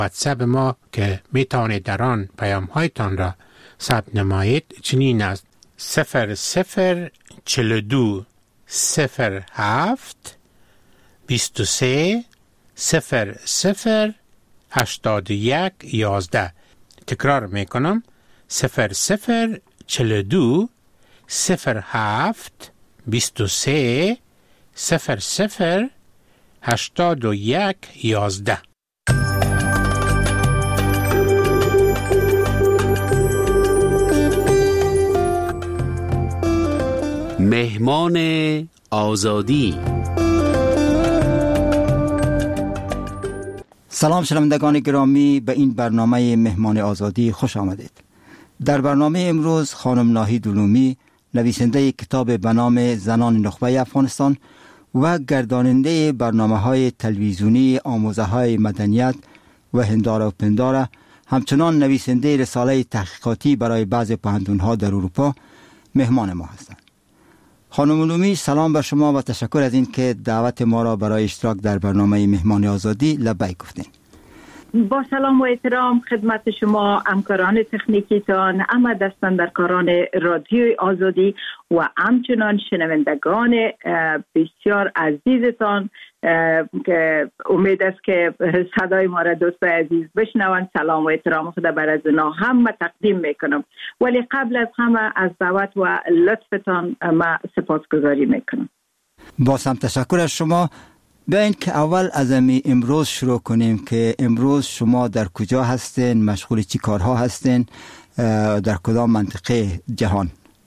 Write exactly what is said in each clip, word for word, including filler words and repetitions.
واتساپ ما که می توانید در آن پیام هایتان را ثبت نمایید چنین است: صفر صفر چهل و دو صفر هفت بیست و سه صفر صفر هشتاد و یک یازده. تکرار می کنم: صفر صفر چهل و دو صفر هفت بیست و سه صفر صفر هشتاد و یک یازده. مهمان آزادی. سلام شنوندگان گرامی، به این برنامه مهمان آزادی خوش آمدید. در برنامه امروز خانم ناهید علومی، نویسنده کتاب به نام زنان نخبه افغانستان و گرداننده برنامه‌های تلویزیونی آموزه‌های مدنیت و هنداره و پنداره، همچنان نویسنده رساله تحقیقاتی برای بعض پوهنتون‌ها در اروپا مهمان ما هستند. خانم علومی، سلام بر شما و تشکر از این که دعوت ما را برای اشتراک در برنامه مهمان آزادی لبیک گفتین. با سلام و احترام خدمت شما، همکاران تکنیکیتان، اما دستاندرکاران رادیوی آزادی و همچنان شنوندگان بسیار عزیزتان که امید است که صدای ما را دوست عزیز بشنوند. سلام و احترام خدا بر از اونا همه تقدیم میکنم، ولی قبل از همه از دعوت و لطفتان ما سپاسگزاری میکنم. باز هم تشکر از شما. بیاین که اول از امی امروز شروع کنیم که امروز شما در کجا هستین، مشغول چی کارها هستین، در کدام منطقه جهان؟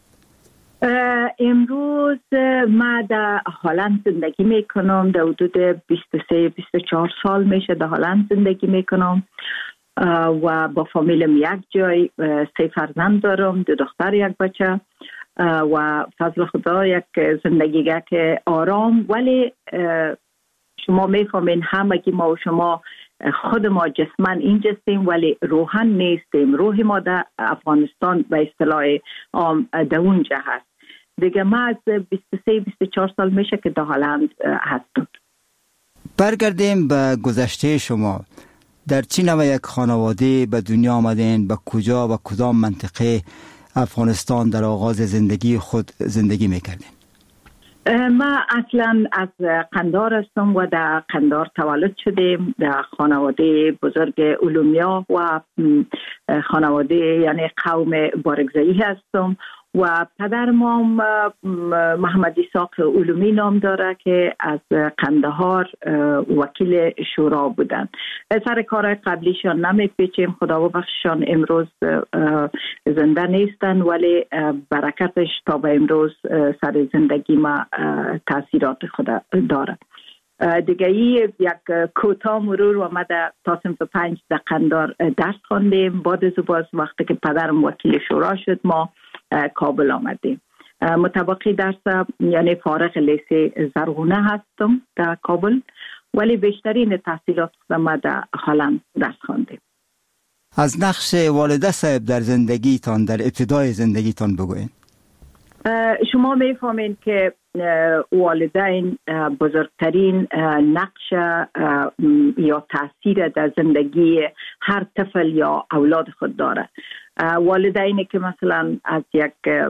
امروز ما در هلند زندگی میکنم. در حدود بیست و سه بیست و چهار سال میشه در هلند زندگی میکنم و با فامیلم یک جای. سه فرزند دارم، دو دختر یک بچه و فضل خدا یک زندگی که آرام، ولی شما میفهمین همگی ما و شما خود ما جسمن اینجستیم ولی روحن نیستیم. روح ما در افغانستان به اصطلاح عام در اونجا هست دیگه. ما از بیست و سه بیست و چهار سال میشه که در هلند هستم. برگردیم به گذشته شما. در چی نوع یک خانواده به دنیا آمدین؟ به کجا و کدام منطقه افغانستان در آغاز زندگی خود زندگی میکردین؟ ما اصلا از قندار هستم و در قندار تولد شدیم، در خانواده بزرگ علومیا و خانواده یعنی قوم بارگزایی هستم و پدر ما محمد اسحاق علومی نام داره که از قندهار وکیل شورا بودن. سر کار قبلیشان نمیپیچیم، خدا ببخششان امروز زنده نیستن، ولی برکتش تا به امروز سر زندگی ما تاثیرات خدا داره. دیگه ای یک کوتاه مرور و ما در تا صنف پنج در قندار درس خواندیم. بعد از باز وقتی که پدرم وکیل شورا شد ما کابل آمدیم. مطابقی درس یعنی فارغ لیسه زرغونه هستم در کابل، ولی بیشترین تحصیلات ما در هلند درس خواندیم. از نقش والده صاحب در زندگیتان، در ابتدای زندگیتان بگوین. شما میفهمین که والدین بزرگترین نقش یا تاثیر در زندگی هر طفل یا اولاد خود داره. والدینی که مثلا از یک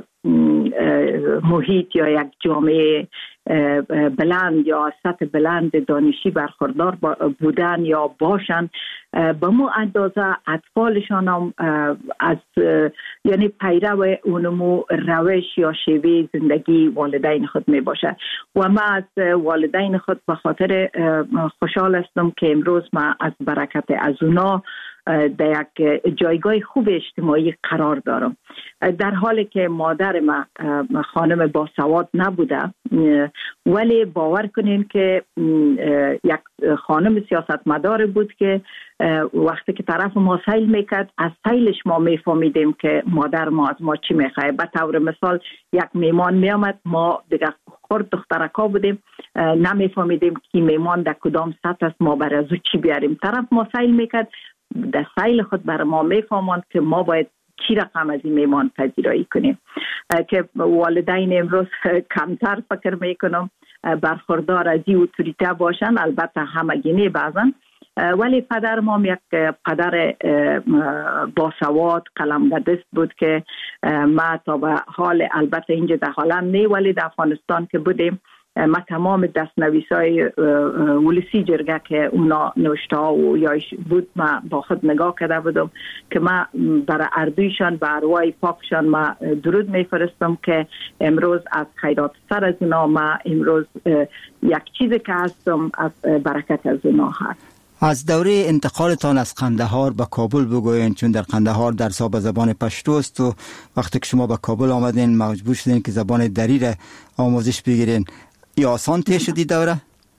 محیط یا یک جامعه بلند یا سطح بلند دانشی برخوردار بودن یا باشن، به مو اندازه اطفالشان هم از یعنی پیرو اونمو روش یا شیوه زندگی والدین خود می باشه و ما از والدین خود به خاطر خوشحال هستم که امروز ما از برکت از اونا در یک جایگاه خوب اجتماعی قرار دارم. در حالی که مادر ما خانم باسواد نبوده، ولی باور کنین که یک خانم سیاستمدار بود که وقتی که طرف ما سیل میکرد از سیلش ما میفهمیدیم که مادر ما از ما چی میخواه. به طور مثال یک میمان میامد، ما دیگه خورد دخترکا بودیم، نمیفهمیدیم که میمان در کدام سطح است، ما بر از او چی بیاریم. طرف ما سیل میکرد، در سیل خود بر ما میفهمند که ما باید چی رقم از این میمان پذیرایی کنیم. که والدین امروز کمتر فکر میکنم برخوردار از این اتوریته باشن، البته همگینی بعضن، ولی پدر ما یک پدر باسواد قلمدست بود که ما تا به حال البته اینجا در هلند نه ولی در افغانستان که بودیم ما تمام دستنویسای ولسی جرگه که اونا نوشته ها و یا بود ما با خود نگاه کرده بودم که ما برای اردویشان به ارواح پاکشان ما درود میفرستم که امروز از خیرات سر از اونا ما امروز یک چیزی که هستم از برکت از اونا هست. از دوره انتقالتان از قندهار به کابل بگوین، چون در قندهار درس ها به زبان پشتو است و وقتی که شما به کابل آمدین مجبور شدین که زبان دری را آموزش بگیرین. یا آسان طی شدی دوره؟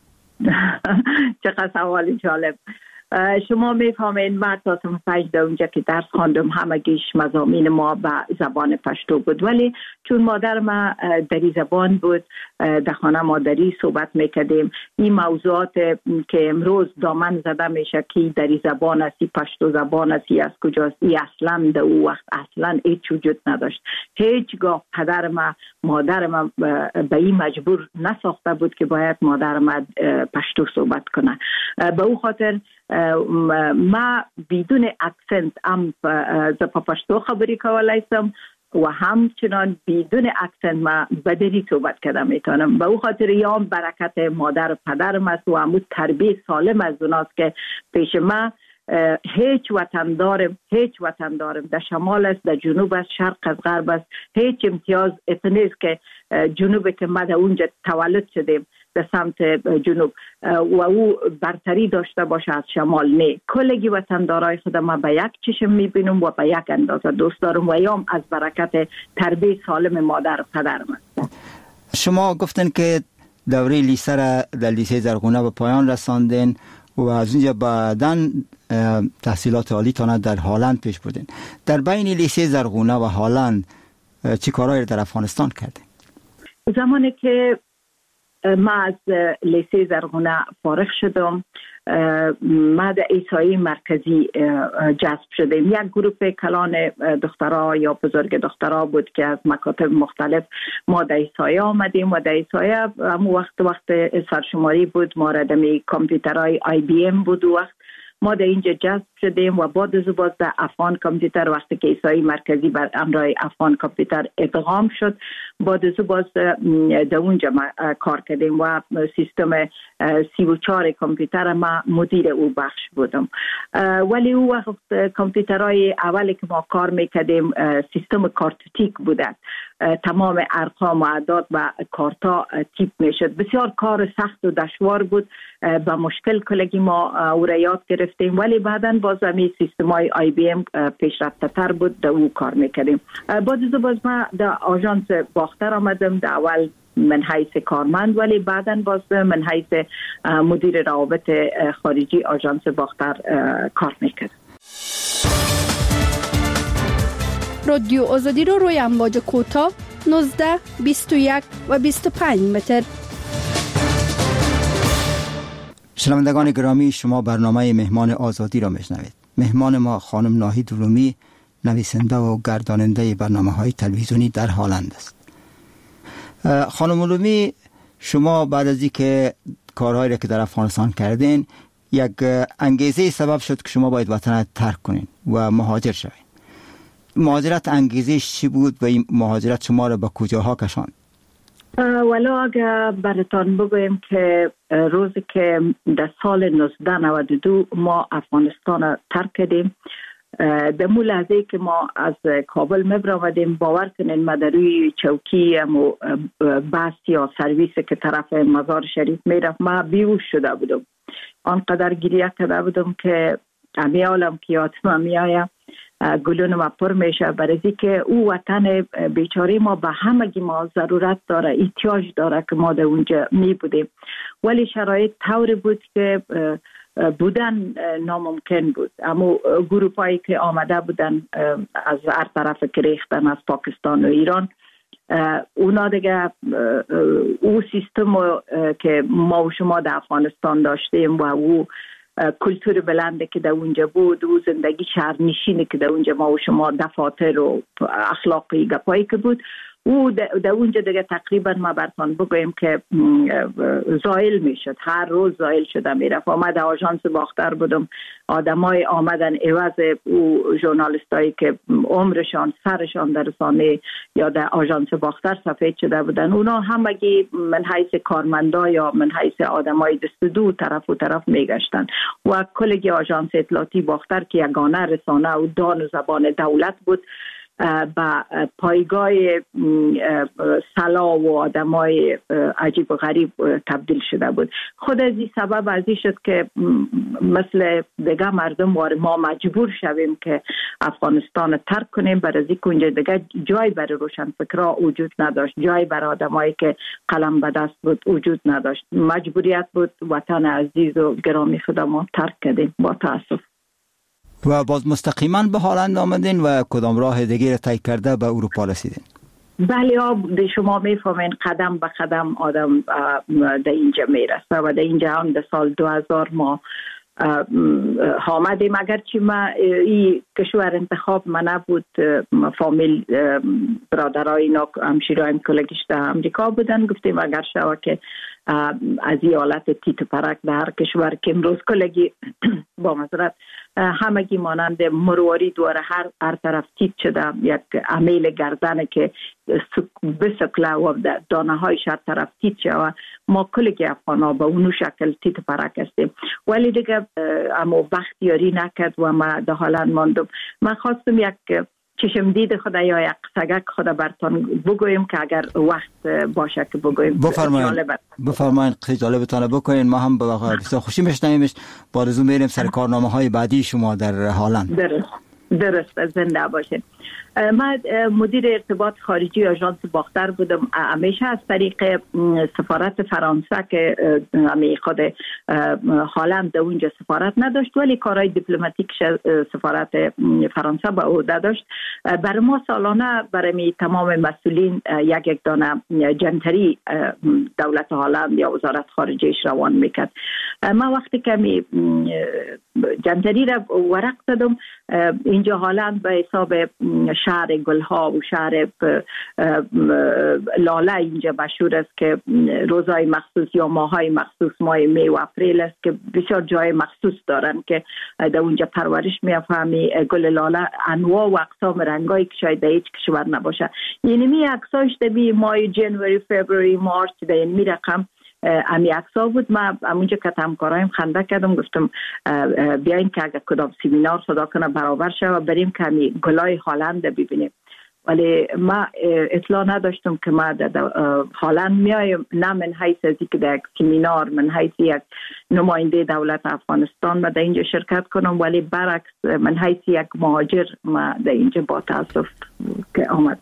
چقدر سوالی جالب. شما میفهمین ما تا سم پنج در اونجا که درس خواندم همگیش مضامین ما به زبان پشتو بود، ولی چون مادر ما دری زبان بود در خانه مادری صحبت میکردیم. این موضوعات که امروز دامن زده میشه که دری زبان است، پشتو زبان است، از کجاست، این اصلا در او وقت اصلا هیچ وجود نداشت. هیچگاه پدر ما مادر ما به این مجبور نساخته بود که باید مادر ما پشتو صحبت کنه. به او خاطر ما بدون اکسنت هم زپا پشتو خبری کولایستم و همچنان بدون اکسنت ما بدری صحبت کردم میتونم. به او خاطر یام برکت مادر و پدرم است و همون تربیت سالم از اوناست که پیش ما هیچ وطن دارم هیچ وطن دارم در شمال است، در جنوب است، شرق از غرب است. هیچ امتیاز اتنیست که جنوب که ما در اونجا تولد شدیم در سمت جنوب و او برتری داشته باشه از شمال، نه. کلگی وطن دارای خود ما به یک چشم میبینم و به یک اندازه دوست دارم و یام از برکت تربیت سالم مادر و پدرم است. شما گفتن که دوره لیسه را در لیسه زرغونه به پایان رساندین و از اونجا بعداً تحصیلات عالی تانه در هلند پیش بودین. در بین لیسه زرغونه و هلند چی کارهایی در افغانستان کردین؟ زمانی که ما از لیسه زرغونه فارغ شدم ما در ایسایی مرکزی جذب شدیم. یک گروه کلان دخترها یا بزرگ دخترها بود که از مکاتب مختلف ما در ایسایی آمدیم و در ایسایی همون وقت وقت سرشماری بود. ما را دمی کامپیوترهای آی بی ام بود و وقت ما در اینجا جذب شدیم و بعد از باز در افغان کامپیوتر وقتی که ایسایی مرکزی بر امرای افغان کامپیوتر ادغام شد بعد از باز در اونجا ما کار کردیم و سیستم سی و چهار کامپیوتر ما مدیر او بخش بودم. ولی او وقت کامپیوترهای اولی که ما کار میکردیم سیستم کارتوتیک بودند. تمام ارقام و اعداد و کارتا تیپ میشد. بسیار کار سخت و دشوار بود. با مشکل کلگی ما او را یاد گرفتیم ولی بعداً باز همی سیستم های آی بی ام پیشرفته تر بود در او کار میکردیم. بعد از باز ما در آژانس باختر آمدم در اول من حیث کارمند ولی بعداً باز من حیث مدیر روابط خارجی آژانس باختر کار میکردم. رادیو آزادی رو روی امواج کوتاه نوزده، بیست و یک و بیست و پنج متر. شنوندگان گرامی، شما برنامه مهمان آزادی را میشنوید. مهمان ما خانم ناهید علومی، نویسنده و گرداننده برنامه‌های تلویزیونی در هلند است. خانم علومی، شما بعد از اینکه کارهایی را که در افغانستان کردین یک انگیزه سبب شد که شما باید وطن ترک کنین و مهاجر شوین. مهاجرت انگیزش چی بود و این مهاجرت شما را به کجاها کشاند؟ والا اگر براتان بگویم که روزی که در سال نوزده نود و دو ما افغانستان را ترک کردیم، در مو لحظه که ما از کابل مبرآمدیم باور کنین ما در روی چوکی و بس یا سرویس که طرف مزار شریف میرفت ما بیهوش شده بودم. آنقدر گریه کرده بودم که امیالم که یادم میآید گلون ما پر میشه برای که او وطن بیچاره ما به همگی ما ضرورت داره، احتیاج داره که ما در اونجا می بودیم ولی شرایط طوری بود که بودن ناممکن بود. اما گروپایی که آمده بودن از هر طرف که ریختن از پاکستان و ایران اونا دیگه او سیستم که ما و شما در افغانستان داشتیم و او کلتور بلنده که در اونجا بود و زندگی شهرنشینی که در اونجا ما و شما دفاتر و اخلاقی گپایی که بود او در اونجا دیگه تقریبا ما براتون بگویم که زائل میشد، هر روز زائل شده میرفت. آمد آژانس باختر بودم، آدمای آمدن عوض او ژورنالیستایی که عمرشان سرشان در رسانه یا در آژانس باختر سفید شده بودن، اونا همگی من حیث کارمندا یا من حیث آدمای دست دو طرف و طرف میگشتن و کلگی آژانس اطلاعاتی باختر که یگانه رسانه و دان و زبان دولت بود با پایگاه سلا و آدمای عجیب و غریب تبدیل شده بود. خود از این سبب از این شد که مثل دیگه مردم وار ما مجبور شویم که افغانستان ترک کنیم، برای از اینکه دیگه جای برای روشنفکرا وجود نداشت، جای برای آدمایی که قلم به دست بود وجود نداشت. مجبوریت بود وطن عزیز و گرامی خودمون ترک کردیم با تاسف. و باز مستقیما به هالند آمدین و کدام راه دیگه را طی کرده به اروپا رسیدین؟ بله، شما میفهمین قدم به قدم آدم در اینجا میرسه و در اینجا هم در سال دو هزار ما آمدیم. اگرچه ما این کشور انتخاب ما نبود، فامیل برادرای اینا همشیرایم کلگیش در امریکا بودن، گفتیم اگر شوه که از این حالت تیت و پرک در هر کشور که امروز کلگی با مذارت همگی مانند مرواری دواره هر هر طرف تیت شده، یک عمیل گردنه که بسکله و دانه های هر طرف تیت شده. ما کلگی افغانا به اونو شکل تیت و پرک هستیم، ولی دیگه اما وقت یاری نکرد و ما در هالند ماندم. من خواستم یک چشم دید خدا یا یک قصگک خدا براتون بگویم که اگر وقت باشه که بگویم. بفرمایید بفرمایید قصه جالبتان بکنین، ما هم بسیار خوشی میشنویمش. با آرزو میریم سر کارنامه های بعدی شما در هالند. درست درست زنده باشین. من مدیر ارتباط خارجی آژانس باختر بودم، همیشه از طریق سفارت فرانسه که همی خود هالند در اونجا سفارت نداشت ولی کارهای دیپلماتیک سفارت فرانسه به عهده داشت. برای ما سالانه برای تمام مسئولین یک یک دانه جنتری دولت هالند یا وزارت خارجهش روان میکرد. من وقتی که می جنتری را ورق دادم، اینجا هالند به حساب شهر گلها و شهر لاله اینجا مشهور است که روزهای مخصوص یا ماهای مخصوص ماه می و اپریل است که بسیار جای مخصوص دارن که در اونجا پرورش میفهمی گل لاله انواع و اقسام رنگایی که شاید در هیچ کشور نباشه. یعنی می عکساش در ماه جنوری فبروری مارچ در این می رقم امی اکسا بود. ما همونجا که همکارایم خنده کردم، گفتم بیاین که اگر کدام سیمینار صدا کنه برابر شه و بریم که همی گلای هالند ببینیم. ولی ما اطلاع نداشتم که ما در هالند میایم، نه من حیث از که در سیمینار، من حیث یک نماینده دولت افغانستان ما در اینجا شرکت کنم، ولی برعکس من حیث یک مهاجر ما در اینجا با تاسف که آمد.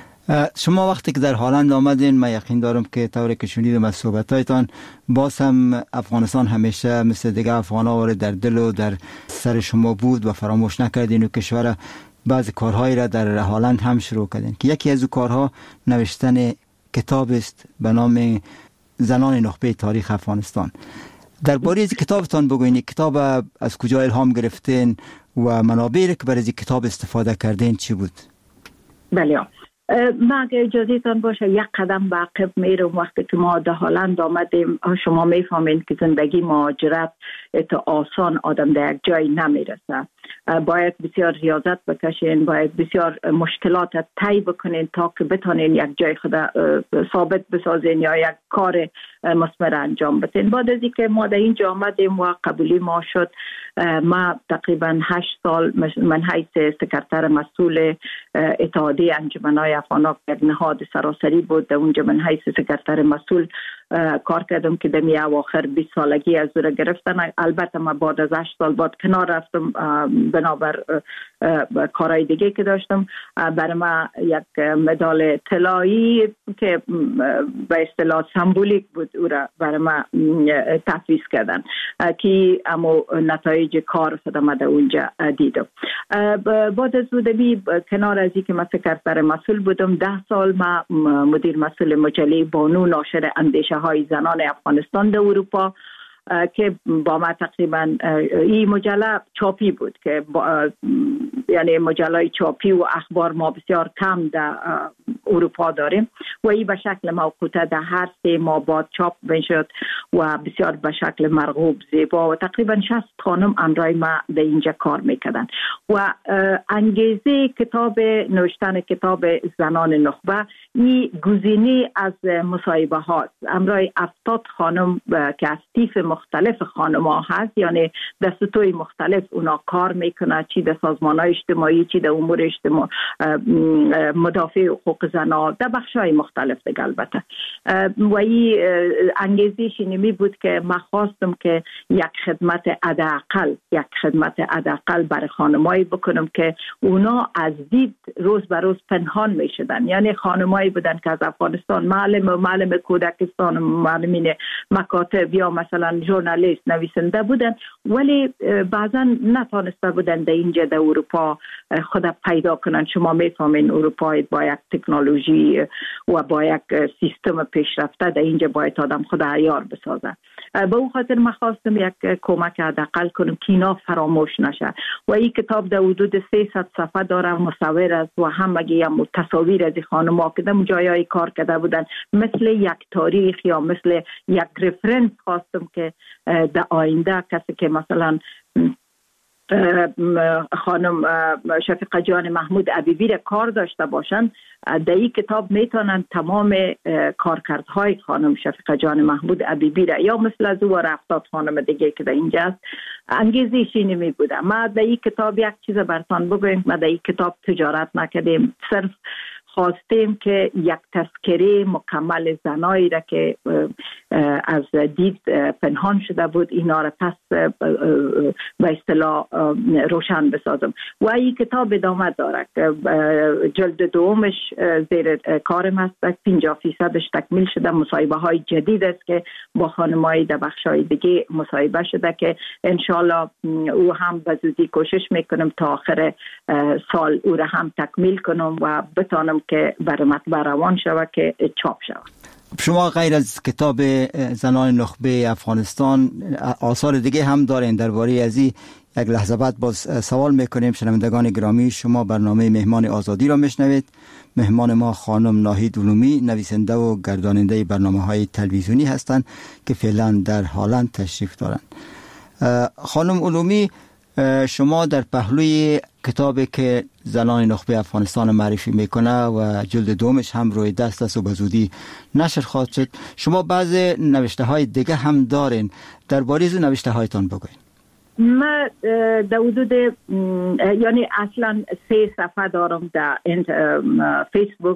شما وقتی که در هالند آمدین، من یقین دارم که طوری که شنیدم از صحبتایتان، باز هم افغانستان همیشه مثل دیگه افغانا در دل و در سر شما بود و فراموش نکردین و کشور بعضی کارهایی را در هالند هم شروع کردین که یکی از او کارها نوشتن کتاب است به نام زنان نخبه تاریخ افغانستان. درباره از کتابتان بگوین، کتاب از کجا الهام گرفتین و منابعی که برای این کتاب استفاده کردین چی بود؟ بله، ما اگه اجازه تان باشه یک قدم به عقب میرم. وقتی که ما در هالند آمدیم، شما میفهمین که زندگی مهاجرت تا آسان آدم در یک جای نمیرسه. باید بسیار ریاضت بکشین، باید بسیار مشکلات طی بکنین تا که بتونین یک جای خود ثابت بسازین یا یک کار مثمر انجام بدین. بعد از اینکه ما در اینجا آمدیم و قبولی ما شد، ما تقریبا هشت سال من حیث سکرتر مسئول اتحادیه انجمنهای افغانا یک نهاد سراسری بود، در اونجا من حیث سکرتر مسئول کار کردم که در میه اواخر بیست سالگی از او را گرفتن. البته ما بعد از هشت سال بعد کنار رفتم بنابر کارهای دیگه که داشتم. برای ما یک مدال طلایی که به اصطلاح سمبولیک بود او را برای ما تفویض کردن که اما نتایج کار خودم در اونجا دیدم. بعد از او دبی کنار از این که من سکرتر مسئول بودم، ده سال ما مدیر مسئول مجله بانو ناشر اندیشه های زنان افغانستان در اروپا که با ما تقریبا این مجله چاپی بود که یعنی مجلات چاپی و اخبار ما بسیار کم در اروپا داریم و این به شکل موقوته در هر سه ماه بعد چاپ میشد و بسیار به شکل مرغوب زیبا و تقریبا شصت خانم همراه ما در اینجا کار میکردن و انگیزه کتاب نوشتن کتاب زنان نخبه این گزینه از مصاحبه هاست. همراه هفتاد خانم که از طیف مختلف خانم ها هست، یعنی در سطوح مختلف اونا کار میکنه، چی در سازمان های اجتماعی، چی در امور اجتماعی، مدافع حقوق زنان، در بخش های مختلف دیگه. البته و این انگیزش اینمی بود که ما خواستم که یک خدمت حداقل یک خدمت حداقل برای خانمایی بکنم که اونا از دید روز به روز پنهان میشدن. یعنی خانمایی بودن که از افغانستان معلم و معلم کودکستان، معلمین مکاتب یا مثلا ژورنالیست، نویسنده بودن، ولی بعضا نتونسته بودن در اینجا در اروپا خود پیدا کنن. شما میفهمین اروپا با یک تکنولوژی و با یک سیستم پیشرفته در اینجا باید آدم خود عیار بسازه. به اون خاطر ما خواستم یک کمک حداقل کنم که اینا فراموش نشه و این کتاب در حدود سیصد صفحه داره، مصور است و همگی هم تصاویر از خانم‌ها که در جایای کار کرده بودن، مثل یک تاریخ یا مثل یک رفرنس خواستم که در آینده کسی که مثلا خانم شفیقه جان محمود عبیبی را کار داشته باشند، در این کتاب میتونن تمام کارکردهای خانم شفیقه جان محمود عبیبی را یا مثل از او و رفتاد خانم دیگه که در اینجا است انگیزش اینمی بوده. ما در این کتاب یک چیز برتان بگویم، ما در این کتاب تجارت نکردیم، صرف خواستیم که یک تذکره مکمل زنایی را که از دید پنهان شده بود اینا را پس به اصطلاح روشن بسازم و این کتاب ادامه داره. جلد دومش زیر کارم است، پنجاه فیصدش تکمیل شده، مصاحبه های جدید است که با خانم‌های در بخش‌های دیگه مصاحبه شده که انشالله او هم به زودی کوشش میکنم تا آخر سال او را هم تکمیل کنم و بتانم که بر مطبع روان شود که چاپ شود. شما غیر از کتاب زنان نخبه افغانستان آثار دیگه هم دارین درباره از این یک لحظه بعد باز سوال میکنیم. شنوندگان گرامی، شما برنامه مهمان آزادی را میشنوید. مهمان ما خانم ناهید علومی، نویسنده و گرداننده برنامه های تلویزیونی هستند که فعلا در هلند تشریف دارند. خانم علومی، شما در پهلوی کتابی که زنان نخبه افغانستان معرفی میکنه و جلد دومش هم روی دست است و به زودی نشر خواهد شد، شما بعض نوشته های دیگه هم دارین، درباره از نوشته هایتان بگوین. ما در حدود یعنی اصلا سه صفحه دارم در فیسبوک،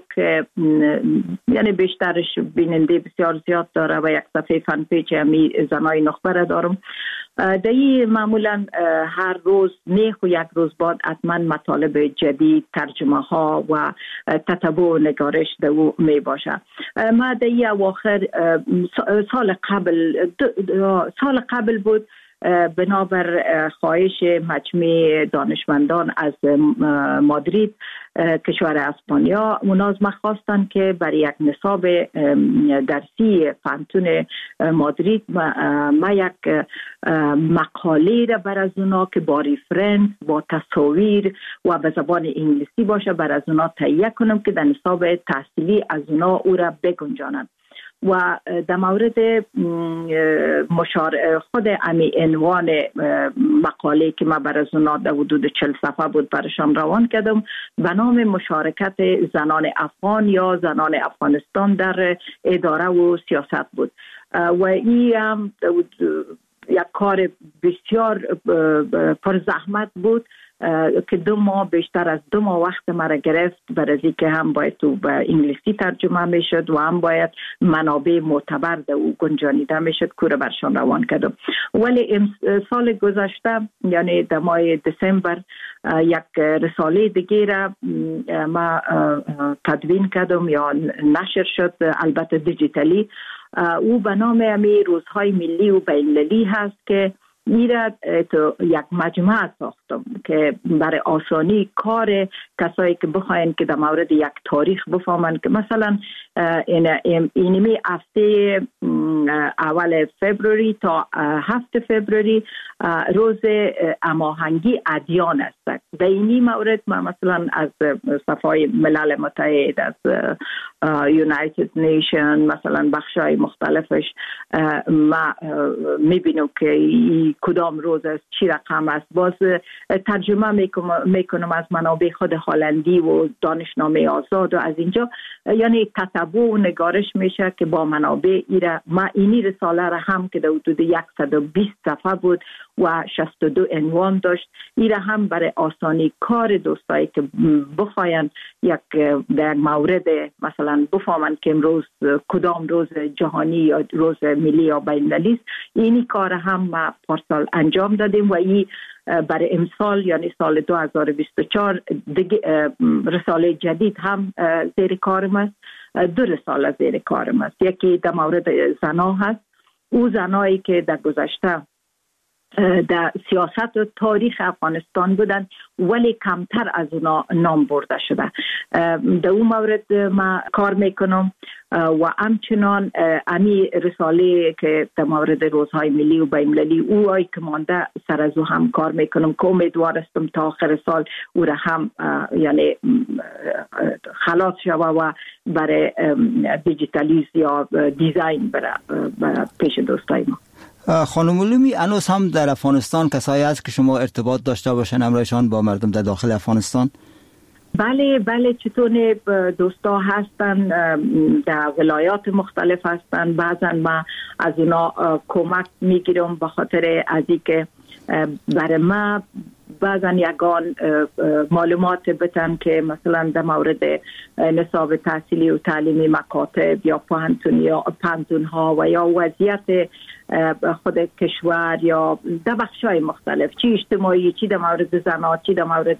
یعنی بیشترش بیننده بسیار زیاد داره و یک صفحه فن پیج همی زنای نخبه را دارم. در این معمولا هر روز نه و یک روز بعد حتما مطالب جدید، ترجمه ها و تتبع و نگارش در او می باشه. ما در این اواخر سال قبل سال قبل بود بنابر خواهش مجمع دانشمندان از مادرید کشور اسپانیا، اونا از ما خواستن که برای یک نصاب درسی فنتون مادرید ما یک مقاله را بر از اونا که با ریفرنس، با تصاویر و به زبان انگلیسی باشه بر از اونا تهیه کنم که در نصاب تحصیلی از اونا او را بگنجانند. و در مورد مشار خود امی عنوان مقاله که ما بر از اونا در حدود چهل صفحه بود برشان روان کردم به نام مشارکت زنان افغان یا زنان افغانستان در اداره و سیاست بود و این هم یک کار بسیار پر زحمت بود که دو ماه بیشتر از دو ماه وقت مرا گرفت، برای که هم باید تو به انگلیسی ترجمه میشد و هم باید منابع معتبر در او گنجانیده میشد که رو برشان روان کردم. ولی سال گذشته یعنی در ماه دسامبر یک رساله دیگه را ما تدوین کردم یا نشر شد، البته دیجیتالی. او به نام امی روزهای ملی و بین‌المللی هست که میره تو یک مجموعه ساختم که برای آسانی کار کسایی که بخواین که در مورد یک تاریخ بفهمن که مثلا این اینمی هفته اول فبروری تا هفت فبروری روز هماهنگی ادیان است. در اینی مورد ما مثلا از صفای ملل متحد، از یونایتد نیشن، مثلا بخشای مختلفش ما میبینم که کدام روز است، چی رقم است. باز ترجمه میکنم از منابع خود هلندی و دانشنامه آزاد و از اینجا، یعنی تتبع و نگارش میشه که با منابع ایره. ما اینی رساله را هم که در حدود صد و بیست صفحه بود و شصت و دو عنوان داشت، ایره هم برای آسانی کار دوستایی که بخواین یک در مورد مثلا بفهمن که امروز کدام روز جهانی یا روز ملی یا بین‌المللی است، اینی کار هم ما پارسال انجام دادیم و این برای امسال یعنی سال دو هزار و بیست و چهار رساله جدید هم زیر کارم است. دو رساله زیر کارم است. یکی در مورد زنا هست، او زنایی که در گذشته در سیاست و تاریخ افغانستان بودن ولی کمتر از اونا نام برده شده. در اون مورد ما کار میکنم و همچنان امی رساله که در مورد روزهای ملی و بین‌المللی او ای که مانده سر از او هم کار میکنم که امیدوار هستم تا آخر سال او را هم یعنی خلاص شوه و برای دیجیتالیز یا دیزاین برای پیش دوستای ما. خانم علومی، هنوز هم در افغانستان کسایی هست که شما ارتباط داشته باشن همراهشان با مردم در داخل افغانستان؟ بله بله، چطور دوستا هستن در ولایات مختلف هستن. بعضا ما از اونا کمک میگیرم به خاطر از اینکه برای ما بعضا یگان معلومات بتن که مثلا در مورد نصاب تحصیلی و تعلیمی مکاتب یا پانتون یا پانتون ها و یا وضعیت خود کشور یا در بخشای مختلف، چی اجتماعی، چی در مورد زنات، چی در مورد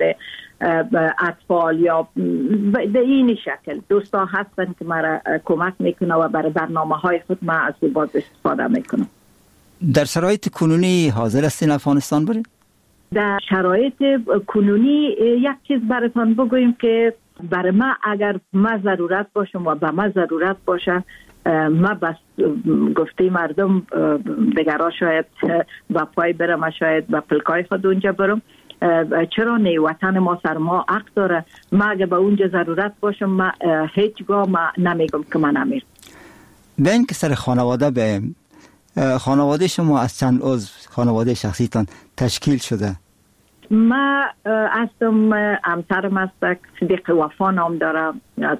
اطفال، یا به این شکل دوستا هستن که مرا کمک میکنه و برای برنامه های خود ما از او باز استفاده میکنم. در شرایط کنونی حاضر هستین افغانستان برید؟ در شرایط کنونی یک چیز براتون بگویم که برای ما اگر ما ضرورت باشم و به ما ضرورت باشه، ما بس گفته مردم دگرها شاید با پای برم، شاید با پلکای خود اونجا برم. چرا نه؟ وطن ما سر ما حق داره. ما اگر به اونجا ضرورت باشم ما هیچگاه ما نمیگم که من نمیرم. بین که سر خانواده به خانواده شما از چند عضو خانواده شخصیتان تشکیل شده؟ ما هستم، همسرم هست، صدیق وفا نام دارم، از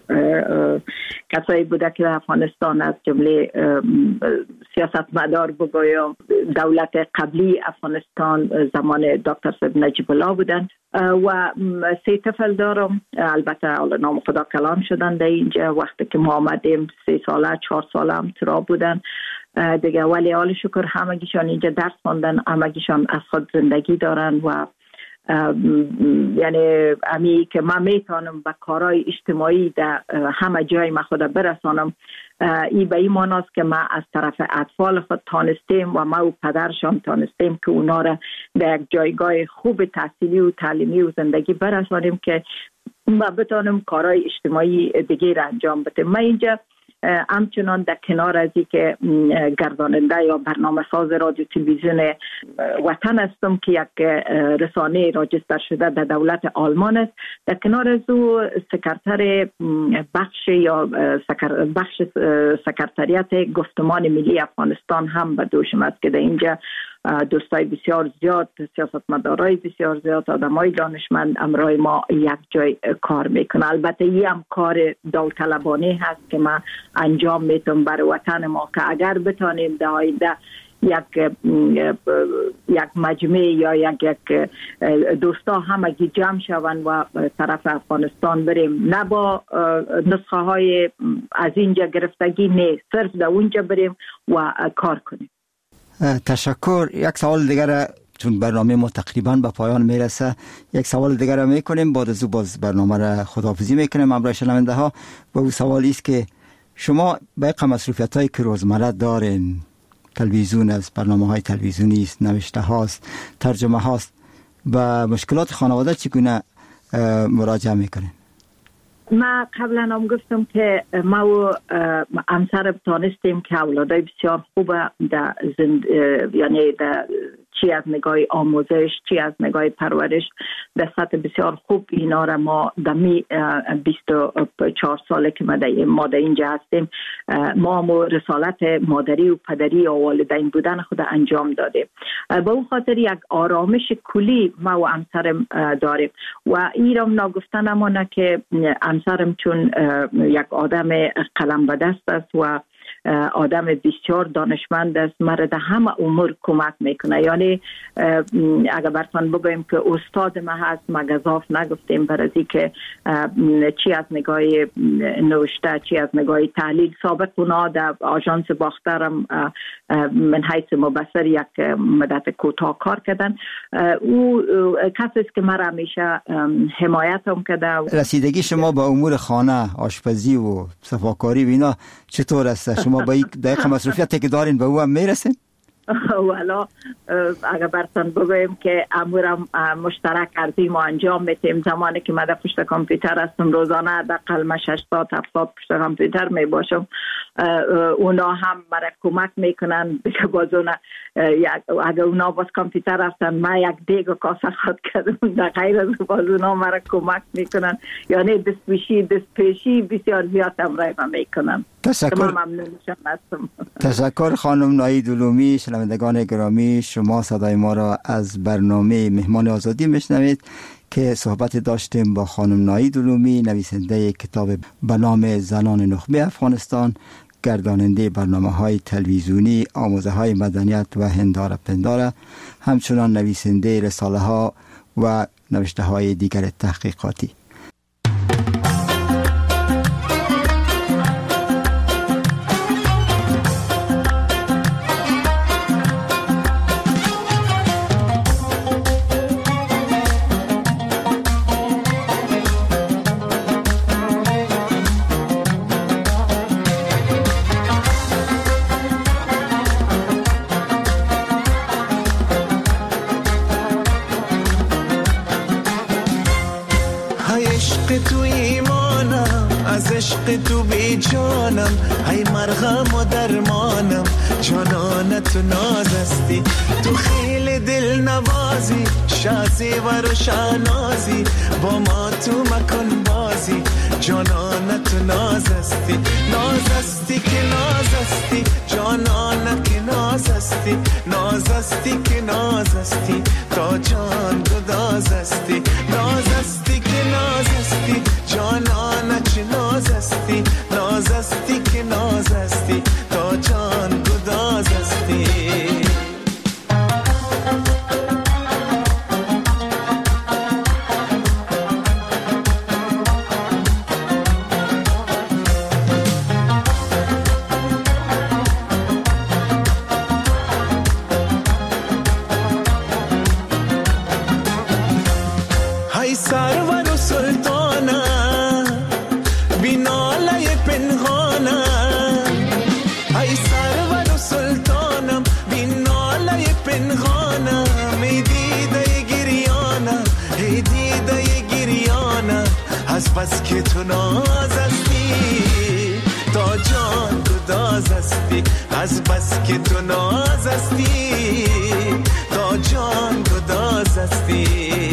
کسایی بوده که در افغانستان از جمله سیاستمدار بگویم دولت قبلی افغانستان زمان دکتر صاحب نجیب الله بودن و سه طفل دارم. البته حالا نام خدا کلام شدن در اینجا. وقتی که ما آمدیم سه ساله چهار ساله هم ترا بودن دیگه، ولی حال شکر همگیشان اینجا درس خوندن، همگیشان از خود زندگی دارن و یعنی امی که من میتونم به کارهای اجتماعی در همه جای ما خود برسانم. ای به این معناست که ما از طرف اطفال خود تانستیم و ما و پدرشان تانستیم که اونا را در یک جایگاه خوب تحصیلی و تعلیمی و زندگی برسانیم که ما بتانم کارهای اجتماعی دیگه را انجام بدیم. ما اینجا همچنان در کنار از این که گرداننده یا برنامه ساز رادیو تلویزیون وطن هستم که یک رسانه راجستر شده در دولت آلمان است، در کنار از او سکرتر بخش یا سکر بخش سکرتریات گفتمان ملی افغانستان هم به دوشم است که در اینجا دوستای بسیار زیاد، سیاستمدارای بسیار زیاد، آدمای دانشمند امرای ما یک جای کار میکنه. البته این هم کار داوطلبانه هست که ما انجام میتونم برای وطن ما که اگر بتانیم در آینده یک یک مجمع یا یک یک دوستا همگی جمع شوند و طرف افغانستان بریم، نه با نسخه های از اینجا گرفتگی، نه صرف در اونجا بریم و کار کنیم. تشکر. یک سوال دیگر، چون برنامه ما تقریبا به پایان میرسه، یک سوال دیگر را میکنیم، بعد از او باز برنامه را خداحافظی میکنیم همراه شنونده ها. و او سوالی است که شما باقی مصروفیت هایی که روزمره دارین، تلویزیون است، برنامه های تلویزیونی است، نوشته هاست، ترجمه هاست، و مشکلات خانواده چگونه مراجعه میکنین؟ ما قبلا هم گفتم که ما و همسرم تانستیم که اولادای بسیار خوبه در زند... یعنی در چی از نگاه آموزش، چی از نگاه پرورش در سطح بسیار خوب اینا را ما دمی بیست و چهار ساله که ما در اینجا هستیم ما هم رسالت مادری و پدری و والدین بودن خود انجام دادیم. به اون خاطر یک آرامش کلی ما و همسرم داریم و این را نگفتن امانه که همسرم چون یک آدم قلم به دست است و آدم بسیار دانشمند است، مرا در همه امور کمک میکنه. یعنی اگر براتون بگویم که استاد ما هست، ما گزاف نگفتیم برای که چی از نگاه نوشته چی از نگاه تحلیل. سابق اونا در آژانس باخترم من حیث مبصر یک مدت کوتاه کار کردن. او کسی است که مرا همیشه حمایت هم کرده. رسیدگی شما با امور خانه، آشپزی و صفاکاری و اینا چطور است؟ شما با یک دقیقه مصروفیتی که دارین به او هم میرسین؟ والا اگر براتون بگویم که امورم مشترک کردیم ما انجام میتیم. زمانی که من در پشت کامپیوتر هستم روزانه دقیقاً شش ساعت هفت ساعت پشت کامپیوتر می باشم. اونا هم مرا کمک میکنن که بازونه اگر اونا باز کامپیوتر هستن من یک دیگ و کاسه خود کردم در غیر از باز اونا مرا کمک میکنن. یعنی دست پیشی دست پیشی بسیار زیاد هم رای میکنن. تشکر. تشکر خانم ناهید علومی. شنوندگان گرامی، شما صدای ما را از برنامه مهمان آزادی میشنوید که صحبت داشتیم با خانم ناهید علومی، نویسنده کتاب به نام زنان نخبه افغانستان، گرداننده برنامه‌های تلویزیونی، آموزه‌های مدنیت و هنداره پنداره، همچنان نویسنده رساله‌ها و نوشته‌های دیگر تحقیقاتی. تو بی جانم، ای مرهم و درمانم، جانانه تو نازستی، تو خیلی دل نوازی، شازی و روشنازی، با ما تو مکن بازی، جانانه تو نازستی، نازستی که نازستی، جانانه که نازستی، نازستی که نازستی، تا جان گدازستی، نازستی که نازستی، جانانه چه نازستی، نازستی که نازستی، تا جان گدازستی. های سرور و سلطانه بیناله پنهانه، ای سرور و سلطانم بیناله پنهانه، می دیده گریانه، ای دیده گریانه، از بس که تو نازستی، تا جان گدازستی، از بس که تو نازستی، تا جان گدازستی.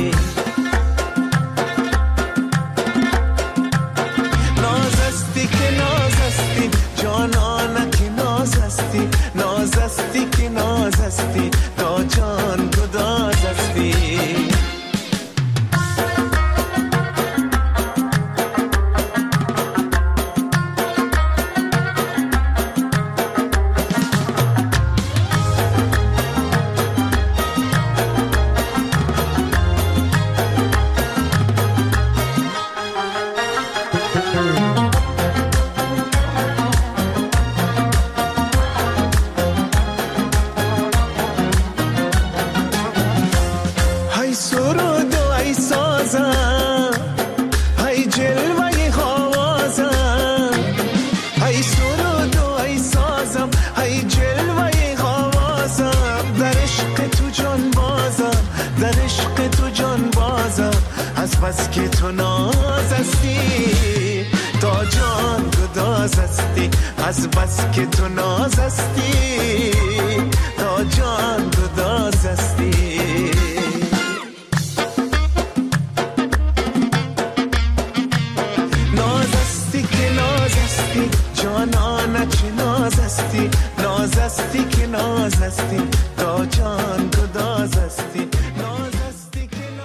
نازستی که نازستی، تا جان گدازستی. بس که تو نازستی، تا جان گداز هستی، از بس که تو ناز هستی تا جان گداز هستی. ناز هستی که ناز هستی جانانه چه ناز هستی، ناز هستی که ناز هستی